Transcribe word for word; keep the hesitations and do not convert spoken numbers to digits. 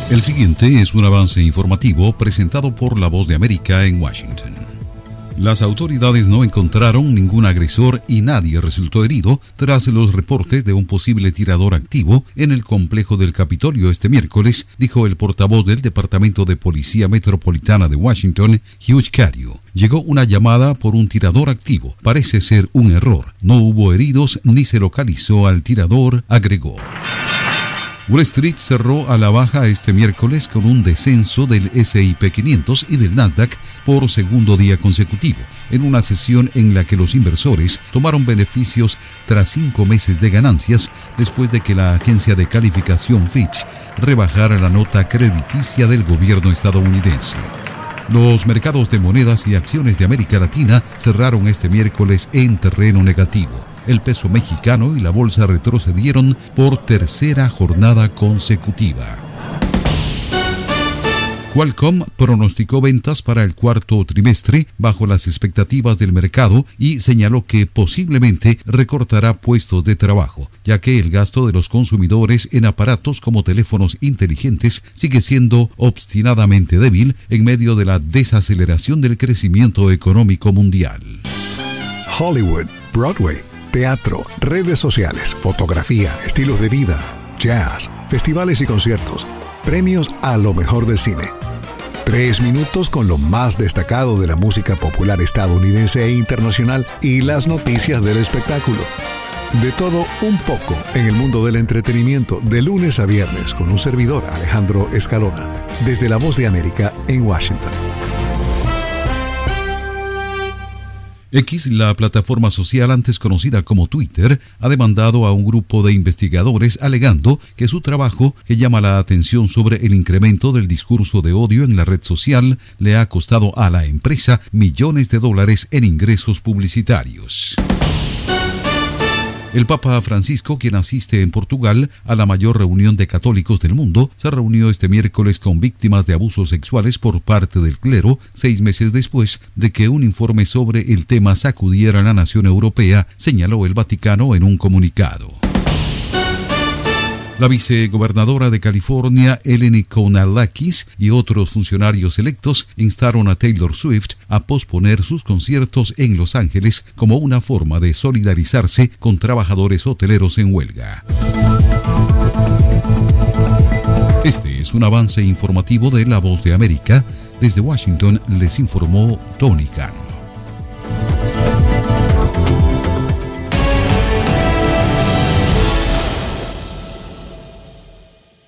El siguiente es un avance informativo presentado por La Voz de América en Washington. Las autoridades no encontraron ningún agresor y nadie resultó herido tras los reportes de un posible tirador activo en el complejo del Capitolio este miércoles, dijo el portavoz del Departamento de Policía Metropolitana de Washington, Hugh Cario. Llegó una llamada por un tirador activo. Parece ser un error. No hubo heridos ni se localizó al tirador, agregó. Wall Street cerró a la baja este miércoles con un descenso del ese y pe quinientos y del Nasdaq por segundo día consecutivo, en una sesión en la que los inversores tomaron beneficios tras cinco meses de ganancias después de que la agencia de calificación Fitch rebajara la nota crediticia del gobierno estadounidense. Los mercados de monedas y acciones de América Latina cerraron este miércoles en terreno negativo. El peso mexicano y la bolsa retrocedieron por tercera jornada consecutiva. Qualcomm pronosticó ventas para el cuarto trimestre bajo las expectativas del mercado y señaló que posiblemente recortará puestos de trabajo, ya que el gasto de los consumidores en aparatos como teléfonos inteligentes sigue siendo obstinadamente débil en medio de la desaceleración del crecimiento económico mundial. Hollywood, Broadway, teatro, redes sociales, fotografía, estilos de vida, jazz, festivales y conciertos, premios a lo mejor del cine. Tres minutos con lo más destacado de la música popular estadounidense e internacional y las noticias del espectáculo. De todo un poco en el mundo del entretenimiento de lunes a viernes con un servidor, Alejandro Escalona, desde La Voz de América en Washington. X, la plataforma social antes conocida como Twitter, ha demandado a un grupo de investigadores alegando que su trabajo, que llama la atención sobre el incremento del discurso de odio en la red social, le ha costado a la empresa millones de dólares en ingresos publicitarios. El Papa Francisco, quien asiste en Portugal a la mayor reunión de católicos del mundo, se reunió este miércoles con víctimas de abusos sexuales por parte del clero, seis meses después de que un informe sobre el tema sacudiera a la nación europea, señaló el Vaticano en un comunicado. La vicegobernadora de California, Eleni Kounalakis, y otros funcionarios electos instaron a Taylor Swift a posponer sus conciertos en Los Ángeles como una forma de solidarizarse con trabajadores hoteleros en huelga. Este es un avance informativo de La Voz de América. Desde Washington les informó Tony Cano.